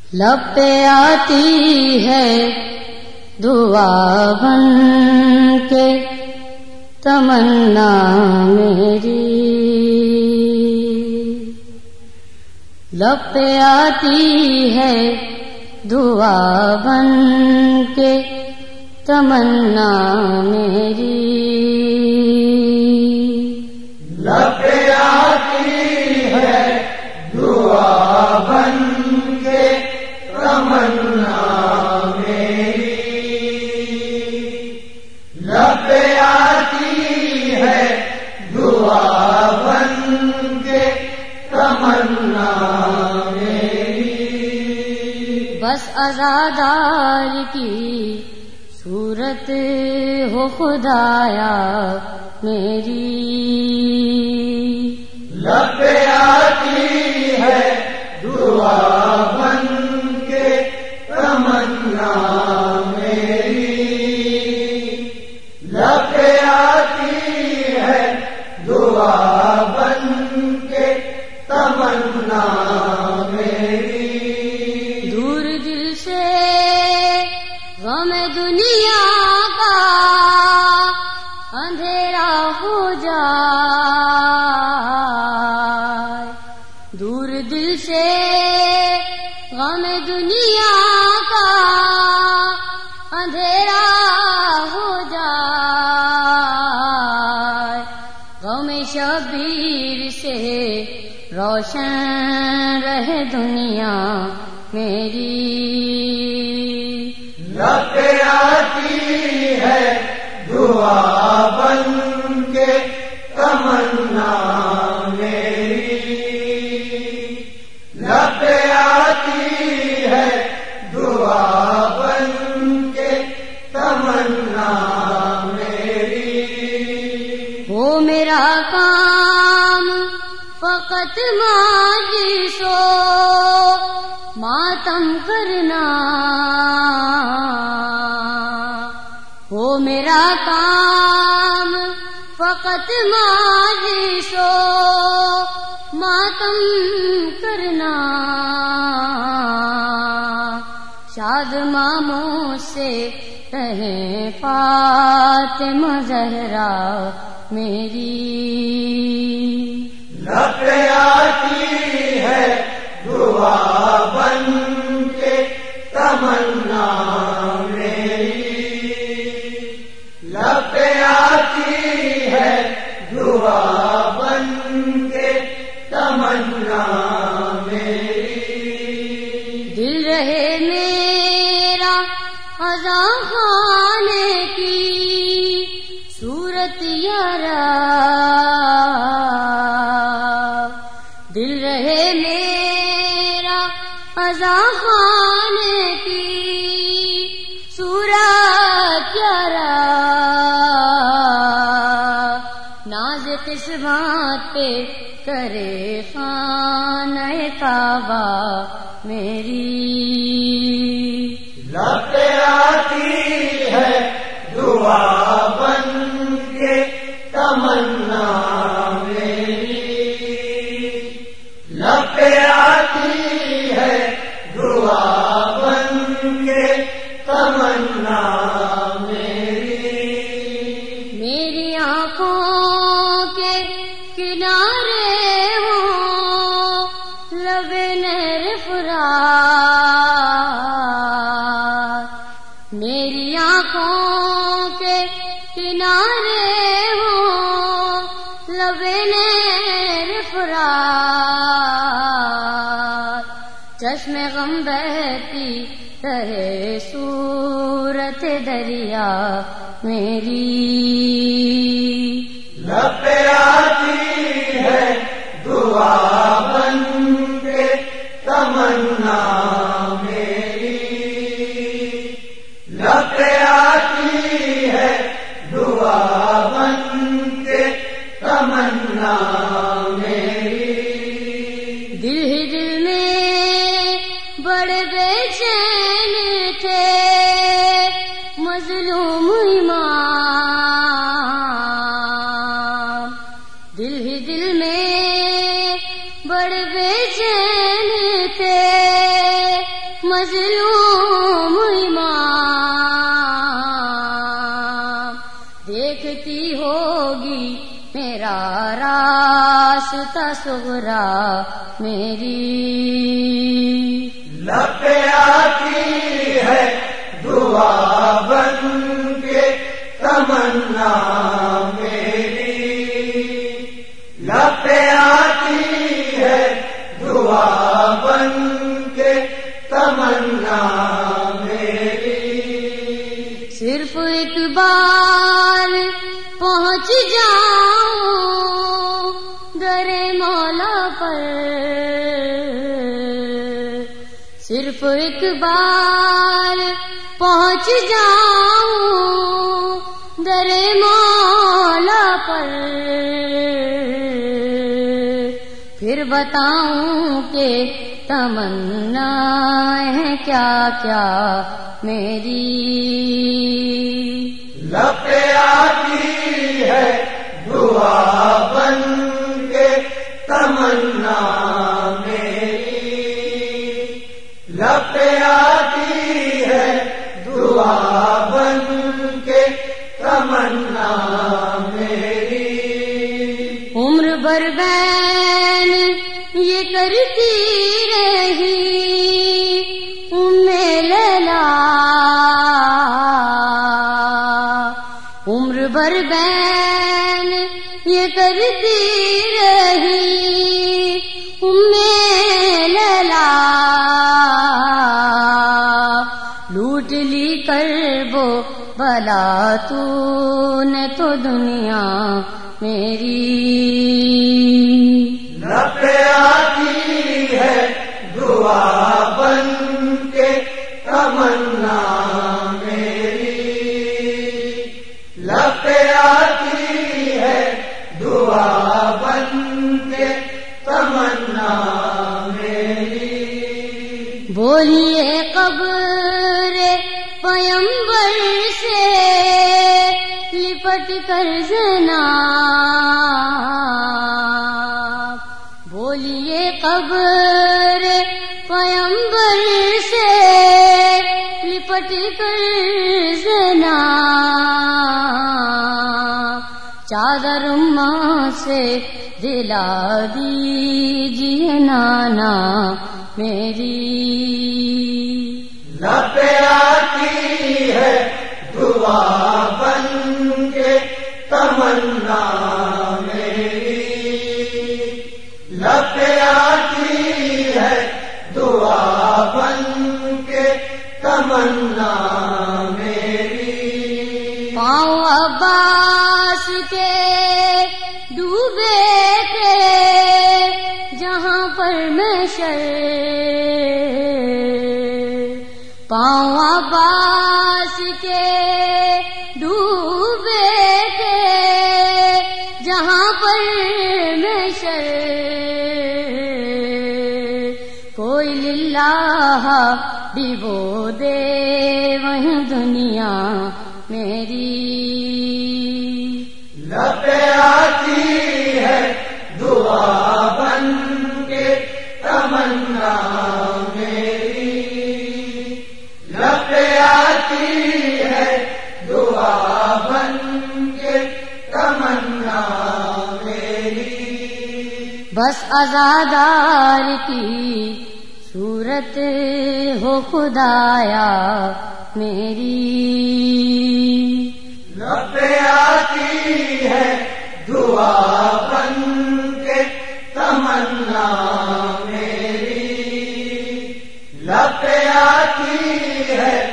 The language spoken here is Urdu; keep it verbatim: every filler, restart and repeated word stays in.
لب پہ آتی ہے دعا بن کے تمنا میری، لب پہ آتی ہے دعا بن کے تمنا میری، لب پہ آتی ہے دعا بن کے تمنا میری، لب پہ آتی ہے دعا بن کے تمنا میری، بس عزادار کی صورت ہو خدایا میری، لب پہ آتی ہے دعا بن کے تمنا میری، لب پہ آتی ہے دعا بن کے تمنا میری، دور دل سے غم دنیا کا اندھیرا ہو جائے، دور دل سے غم دنیا کا اندھیرا ہو جائے، غم شبیر سے روشن رہے دنیا میری، لب پہ آتی ہے دعا بن کے تمنا میری، لب پہ آتی ہے دعا بن کے تمنا میری، وہ میرا کام فقط ماجلسو ماتم کرنا، وہ میرا کام فقط ماجلسو ماتم کرنا، شاد ماموں سے رہے فاطمہ زہرا میری، لب پہ آتی ہے دعا بن کے تمنا میری، لب پہ آتی ہے دعا بن کے تمنا میری، دل رہے میرا خزاں خانے کی صورت یارا، دل رہے میرا خزاں خانے کی صورت یارا، ناز قسمت پہ کرے خانہ کعبہ میری، لب پہ آتی ہے دعا بن کے تمنا میری، لب پہ آتی ہے دعا بن کے تمنا میری، میری آنکھوں کے کنارے ہوں لب نہر فرات، میری آنکھوں کے کنارے ہوں لب نہر فرات، چشم غم بہتی رہے صورت دریا میری، لب پہ آتی ہے دعا بن کے تمنا میری، لب پہ آتی ہے دعا بن کے تمنا میری، دل ہی دل میں بڑے بے چین تھے مظلوم امام، دل ہی دل میں بڑے بے چین تھے مظلوم امام، دیکھتی ہوگی میرا راستہ صغرا میری، لب پہ آتی ہے دعا بن کے تمنا میری، لب پہ آتی ہے دعا بن کے تمنا میری، صرف ایک بار پہنچ جاؤں در مولا پر، صرف ایک بار پہنچ جاؤں در مولا پر، پھر بتاؤں کہ تمنا ہے کیا کیا میری، لب پہ آتی ہے دعا بن کے تمنا میری، لب پہ آتی ہے دعا بن کے تمنا میری، عمر بھر بین یہ کرتی رہی ام لیلا، عمر بھر بین یہ کرتی رہی ام لیلا، لوٹ لی کربو بلا تو نے تو دنیا میری، لب پہ آتی ہے دعا بن کے تمنا میری، لب پہ آتی ہے دعا بن کے تمنا میری، بولیے قبر پیمبر سے لپٹ کر جناب، بولیے قبر پیمبر سے لپٹ کر جناب، چادر اماں سے دلا دیجیے نانا میری، لب پہ آتی ہے دعا بن کے تمنا میری، لب پہ آتی ہے دعا بن کے تمنا میری، پاؤں عباس کے ڈوبے تھے جہاں پر محشر، پاؤں عباس کے ڈوبے تھے جہاں پر محشر، کوئی للہ ڈبو دے وہیں دنیا میری، لب پہ آتی ہے دعا بن کے تمنا میری، لب پہ آتی ہے دعا بن کے تمنا میری، بس عزادار کی صورت ہو خدایا میری، لب پہ آتی ہے دعا بن کے تمنا میری، لب پہ آتی ہے